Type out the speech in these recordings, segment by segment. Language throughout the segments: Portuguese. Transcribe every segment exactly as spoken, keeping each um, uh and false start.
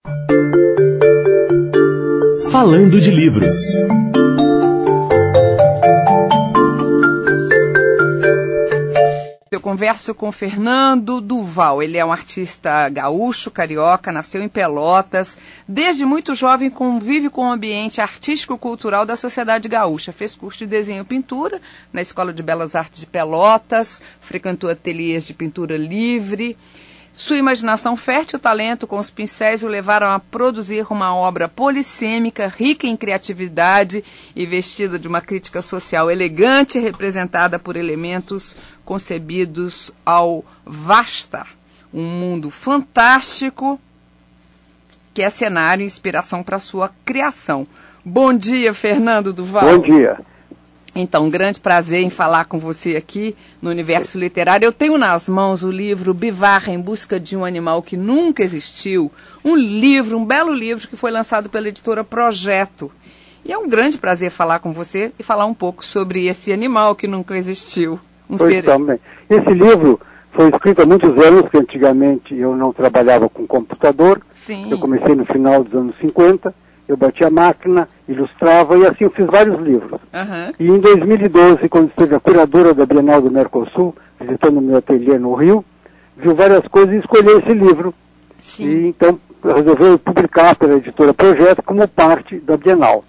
Falando de livros. Eu converso com Fernando Duval. Ele é um artista gaúcho, carioca, nasceu em Pelotas. Desde muito jovem convive com o ambiente artístico-cultural da sociedade gaúcha. Fez curso de desenho e pintura na Escola de Belas Artes de Pelotas, frequentou ateliês de pintura livre. Sua imaginação fértil e talento com os pincéis o levaram a produzir uma obra polissêmica, rica em criatividade e vestida de uma crítica social elegante, representada por elementos concebidos ao vasta, um mundo fantástico que é cenário e inspiração para sua criação. Bom dia, Fernando Duval. Bom dia. Então, um grande prazer em falar com você aqui no Universo Literário. Eu tenho nas mãos o livro Bivar em Busca de um Animal que Nunca Existiu. Um livro, um belo livro que foi lançado pela editora Projeto. E é um grande prazer falar com você e falar um pouco sobre esse animal que nunca existiu. Um pois ser... também. Esse livro foi escrito há muitos anos, que antigamente eu não trabalhava com computador. Sim. Eu comecei no final dos anos cinquenta. Eu bati a máquina, ilustrava e assim eu fiz vários livros. Uhum. E em dois mil e doze, quando esteve a curadora da Bienal do Mercosul, visitando o meu ateliê no Rio, viu várias coisas e escolheu esse livro. Sim. E então resolveu publicar pela editora Projeto como parte da Bienal.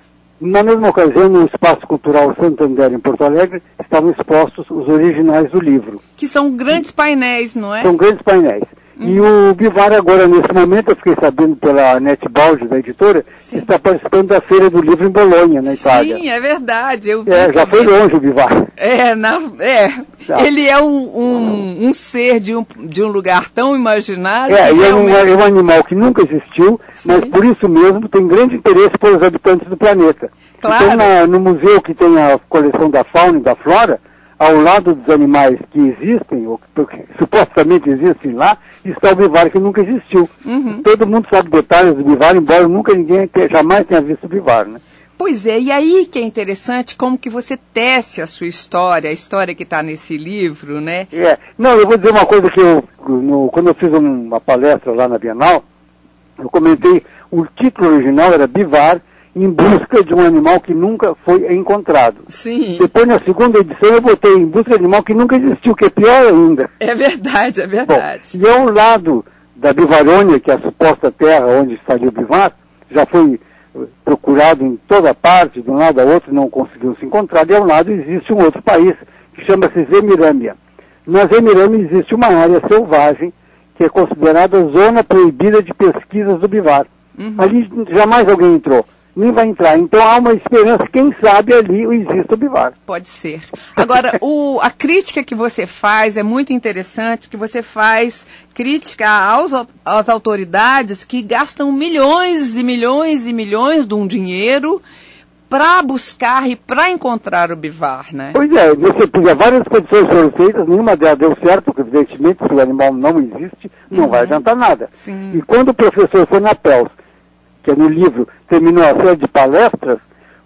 Na mesma ocasião, no Espaço Cultural Santander, em Porto Alegre, estavam expostos os originais do livro. Que são grandes painéis, não é? São grandes painéis. E o Bivar agora, nesse momento, eu fiquei sabendo pela NetBalde, da editora, Sim. está participando da Feira do Livro em Bolonha, na Itália. Sim, é verdade. Eu vi É, já foi longe o Bivar. É, na, é. Já. Ele é um, um, um ser de um, de um lugar tão imaginário. É, que e é um, realmente... é um animal que nunca existiu, Sim. mas por isso mesmo tem grande interesse pelos habitantes do planeta. Claro. Então, na, no museu que tem a coleção da fauna e da flora, ao lado dos animais que existem, ou que supostamente existem lá, está o Bivar, que nunca existiu. Uhum. Todo mundo sabe detalhes do Bivar, embora nunca ninguém tenha, jamais tenha visto o Bivar, né? Pois é, e aí que é interessante como que você tece a sua história, a história que está nesse livro, né? É. Não, eu vou dizer uma coisa que eu, no, quando eu fiz uma palestra lá na Bienal, eu comentei, o título original era Bivar, em busca de um animal que nunca foi encontrado. Sim. Depois, na segunda edição, eu botei em busca de um animal que nunca existiu, que é pior ainda. É verdade, é verdade. Bom, e ao lado da Bivarônia, que é a suposta terra onde estaria o Bivar, já foi procurado em toda parte, de um lado a outro, não conseguiu se encontrar, e ao lado existe um outro país, que chama-se Zemirâmia. Na Zemirâmia existe uma área selvagem, que é considerada zona proibida de pesquisas do Bivar. Uhum. Ali jamais alguém entrou. Nem vai entrar. Então há uma esperança, quem sabe ali existe o Bivar. Pode ser. Agora, o, a crítica que você faz é muito interessante, que você faz crítica aos, às autoridades que gastam milhões e milhões e milhões de um dinheiro para buscar e para encontrar o Bivar, né? Pois é, você pega várias expedições foram feitas, nenhuma delas deu certo, porque evidentemente se o animal não existe, não uhum. vai adiantar nada. Sim. E quando o professor foi na Pels, que é no livro, terminou a série de palestras,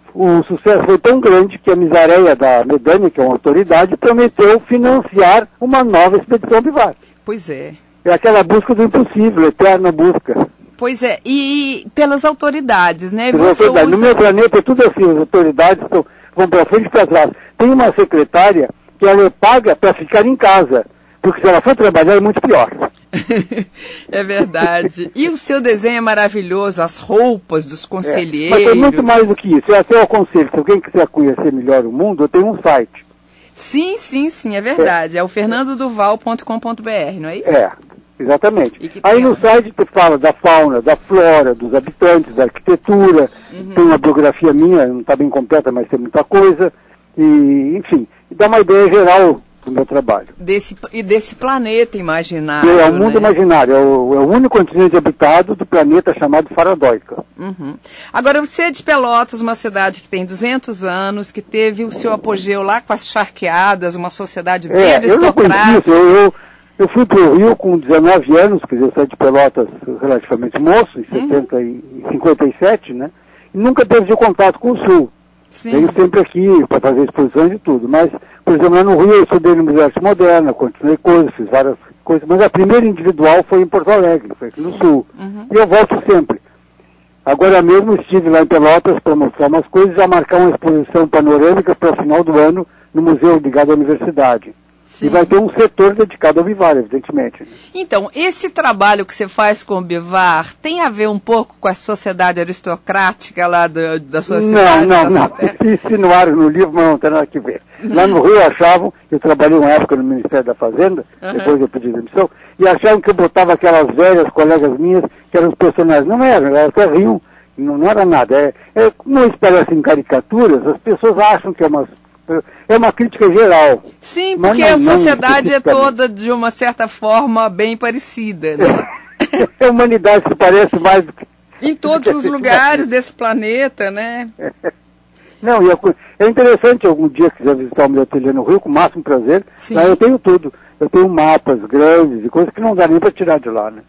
o sucesso foi tão grande que a Misareia da Medânia, que é uma autoridade, prometeu financiar uma nova expedição Bivar. Pois é. É aquela busca do impossível, eterna busca. Pois é, e, e pelas autoridades, né? Pelas Você autoridades. usa... No meu planeta é tudo assim, as autoridades estão, vão para frente e para trás. Tem uma secretária que ela é paga para ficar em casa, porque se ela for trabalhar é muito pior. É verdade. E o seu desenho é maravilhoso, as roupas dos conselheiros. É, mas tem muito mais do que isso. Eu até aconselho, se alguém quiser conhecer melhor o mundo, eu tenho um site. Sim, sim, sim, é verdade. É, é o fernando duval ponto com ponto b r, não é isso? É, exatamente. Aí tem... no site tu fala da fauna, da flora, dos habitantes, da arquitetura, uhum. tem uma biografia minha, não está bem completa, mas tem muita coisa. E, enfim, dá uma ideia geral do meu trabalho. Desse, e desse planeta imaginário. É, é o mundo né? imaginário, é o, é o único continente habitado do planeta chamado Faradóica. Uhum. Agora, você é de Pelotas, uma cidade que tem duzentos anos, que teve o seu apogeu lá com as charqueadas, uma sociedade bem é, aristocrática. Eu, eu, eu, eu fui para o Rio com dezenove anos, quer dizer, eu saí de Pelotas relativamente moço, em uhum. setenta e cinquenta e sete, né? E nunca perdi contato com o Sul. Sim. Venho sempre aqui para fazer exposições e tudo, mas, por exemplo, lá no Rio eu estudei no Museu de Arte Moderna, continuei coisas, fiz várias coisa. Mas a primeira individual foi em Porto Alegre, foi aqui no Sul. Uhum. E eu volto sempre. Agora mesmo estive lá em Pelotas para mostrar umas coisas e já marcar uma exposição panorâmica para o final do ano no Museu ligado à Universidade. Sim. E vai ter um setor dedicado ao Bivar, evidentemente. Então, esse trabalho que você faz com o Bivar tem a ver um pouco com a sociedade aristocrática lá do, da sociedade? Não, não, da não. Se insinuaram no livro, mas não tem nada a ver. Lá no Rio achavam, eu trabalhei uma época no Ministério da Fazenda, uhum. depois eu pedi demissão, e achavam que eu botava aquelas velhas colegas minhas, que eram os personagens. Não eram, elas até riam, não, não era nada. É, é, como eles parecem caricaturas, as pessoas acham que é uma... É uma crítica geral. Sim, porque não, a sociedade é toda, de uma certa forma, bem parecida, né? A humanidade se parece mais do que... Em todos os lugares desse planeta, né? Não, e é interessante algum dia quiser visitar o meu ateliê no Rio, com o máximo prazer. Sim. Lá eu tenho tudo. Eu tenho mapas grandes e coisas que não dá nem para tirar de lá, né?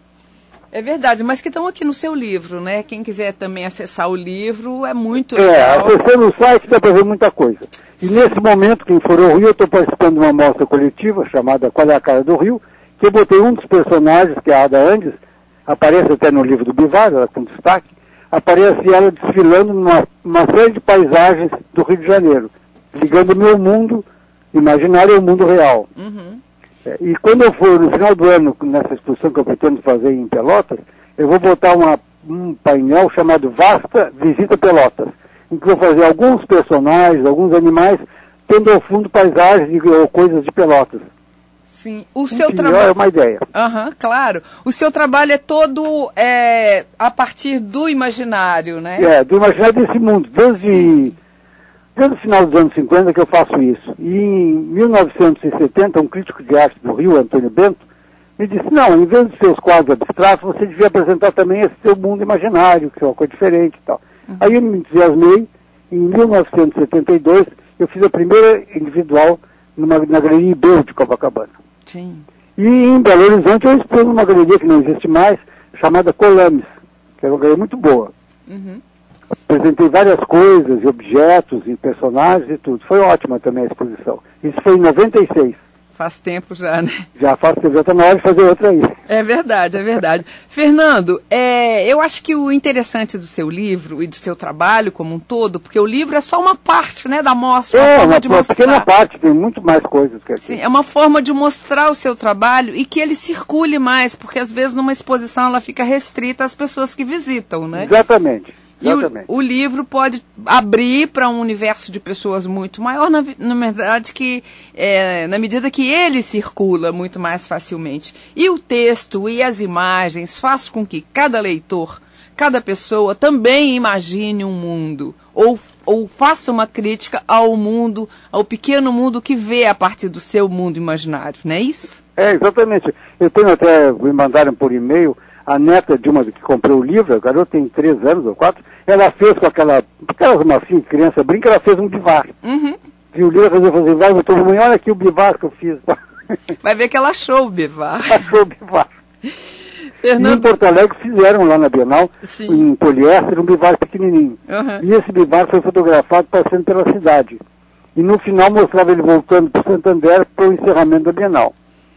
É verdade, mas que estão aqui no seu livro, né? Quem quiser também acessar o livro, é muito é, legal. É, acessando o site dá para ver muita coisa. E Sim. nesse momento, quem for ao Rio, eu estou participando de uma mostra coletiva chamada Qual é a Cara do Rio, que eu botei um dos personagens, que é a Ada Andes, aparece até no livro do Bivar, ela com destaque, aparece ela desfilando numa uma série de paisagens do Rio de Janeiro, ligando o meu mundo imaginário ao mundo real. Uhum. E quando eu for, no final do ano, nessa exposição que eu pretendo fazer em Pelotas, eu vou botar uma, um painel chamado Vasta Visita Pelotas, em que vou fazer alguns personagens, alguns animais, tendo ao fundo paisagens ou coisas de Pelotas. Sim. O seu trabalho é uma ideia. Aham, claro. O seu trabalho é todo é, a partir do imaginário, né? É, do imaginário desse mundo. Desde... Desde o final dos anos cinquenta que eu faço isso. E em mil novecentos e setenta, um crítico de arte do Rio, Antônio Bento, me disse, não, em vez de seus quadros abstratos, você devia apresentar também esse seu mundo imaginário, que é uma coisa diferente e tal. Uhum. Aí eu me entusiasmei, em mil novecentos e setenta e dois, eu fiz a primeira individual numa, na Galeria Ibeu de Copacabana. Sim. E em Belo Horizonte eu expus numa galeria que não existe mais, chamada Colames, que é uma galeria muito boa. Uhum. Apresentei várias coisas, e objetos, e personagens e tudo. Foi ótima também a exposição. Isso foi em noventa e seis. Faz tempo já, né? Já faz tempo, já está na hora de fazer outra aí. É verdade, é verdade. Fernando, é, eu acho que o interessante do seu livro e do seu trabalho como um todo, porque o livro é só uma parte, né, da mostra, uma é, forma uma, de uma mostrar. pequena parte, tem muito mais coisas que aqui. Sim, é uma forma de mostrar o seu trabalho e que ele circule mais, porque às vezes numa exposição ela fica restrita às pessoas que visitam, né? Exatamente. E o, o livro pode abrir para um universo de pessoas muito maior, na, na verdade, que é, na medida que ele circula muito mais facilmente. E o texto e as imagens faz com que cada leitor, cada pessoa também imagine um mundo, ou, ou faça uma crítica ao mundo, ao pequeno mundo que vê a partir do seu mundo imaginário, não é isso? É, exatamente. Eu tenho até, me mandaram por e-mail, a neta de uma que comprou o livro, a garota tem três anos ou quatro, ela fez com aquela, aquelas massinhas de criança brinca, ela fez um bivar. Uhum. Viu o livro, resolveu fazer bivar, eu tô, mãe, olha aqui o bivar que eu fiz. Vai ver que ela achou o bivar. Achou o bivar. Fernando... E em Porto Alegre fizeram lá na Bienal, Sim. em poliéster, um bivar pequenininho. Uhum. E esse bivar foi fotografado passando pela cidade. E no final mostrava ele voltando para o Santander para o encerramento da Bienal.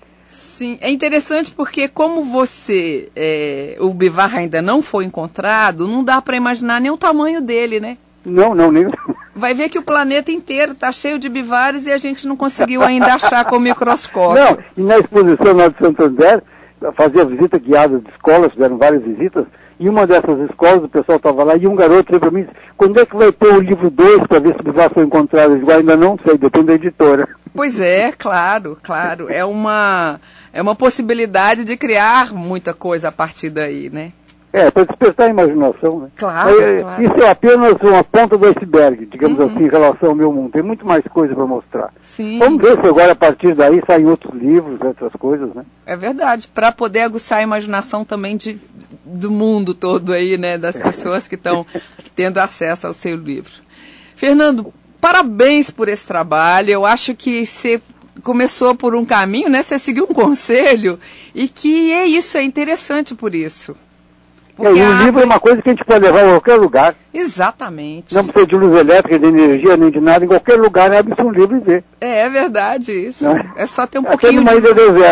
Sim, é interessante porque como você, é, o bivar ainda não foi encontrado, não dá para imaginar nem o tamanho dele, né? Não, não, nem... Vai ver que o planeta inteiro está cheio de bivares e a gente não conseguiu ainda achar com o microscópio. Não, e na exposição lá de Santander, fazia visita guiada de escolas, fizeram várias visitas, e uma dessas escolas, o pessoal estava lá, e um garoto veio para mim e disse, quando é que vai ter o livro dois para ver se o bivar foi encontrado? Eu digo, ainda não sei, depende da editora. Pois é, claro, claro. É uma, é uma possibilidade de criar muita coisa a partir daí, né? É, para despertar a imaginação, né? Claro, é, claro. Isso é apenas uma ponta do iceberg, digamos uhum. assim, em relação ao meu mundo. Tem muito mais coisa para mostrar. Sim. Vamos ver se agora, a partir daí, saem outros livros, outras coisas, né? É verdade, para poder aguçar a imaginação também de, do mundo todo aí, né? Das pessoas que estão tendo acesso ao seu livro. Fernando, parabéns por esse trabalho. Eu acho que você começou por um caminho, né? Você seguiu um conselho e que é isso, é interessante por isso. É, e o livro é uma coisa que a gente pode levar a qualquer lugar. Exatamente. Não precisa de luz elétrica, de energia, nem de nada. Em qualquer lugar, abre-se um livro e vê. É, é verdade isso. Não é? É só ter um Até pouquinho numa de... ilha deserta.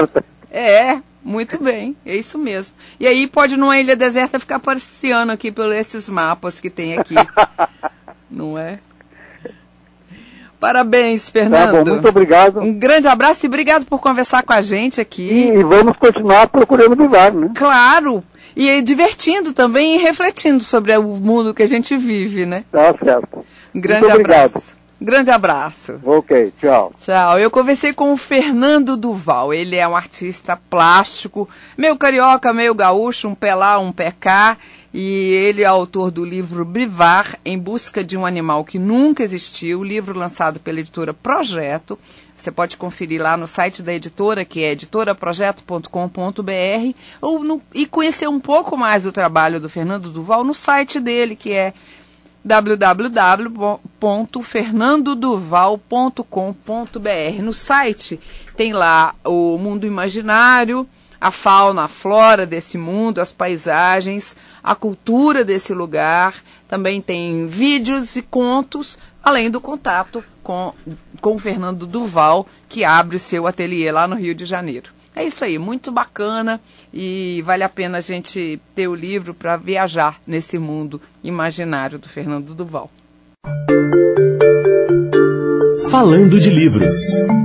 É, muito bem, é isso mesmo. E aí pode numa ilha deserta ficar passeando aqui por esses mapas que tem aqui, não é? Parabéns, Fernando. Tá bom, muito obrigado. Um grande abraço e obrigado por conversar com a gente aqui. E, e vamos continuar procurando Bivar, né? Claro, e divertindo também e refletindo sobre o mundo que a gente vive, né? Tá certo. Um grande muito abraço. Obrigado. Grande abraço. Ok, tchau. Tchau. Eu conversei com o Fernando Duval. Ele é um artista plástico, meio carioca, meio gaúcho, um pé lá, um pé cá. E ele é autor do livro Bivar, Em Busca de um Animal que Nunca Existiu, livro lançado pela editora Projeto. Você pode conferir lá no site da editora, que é editora projeto ponto com ponto b r, ou no, e conhecer um pouco mais do trabalho do Fernando Duval no site dele, que é w w w ponto fernando duval ponto com ponto b r. No site tem lá o mundo imaginário, a fauna, a flora desse mundo, as paisagens, a cultura desse lugar. Também tem vídeos e contos, além do contato com, com o Fernando Duval, que abre o seu ateliê lá no Rio de Janeiro. É isso aí, muito bacana e vale a pena a gente ter o livro para viajar nesse mundo imaginário do Fernando Duval. Falando de livros.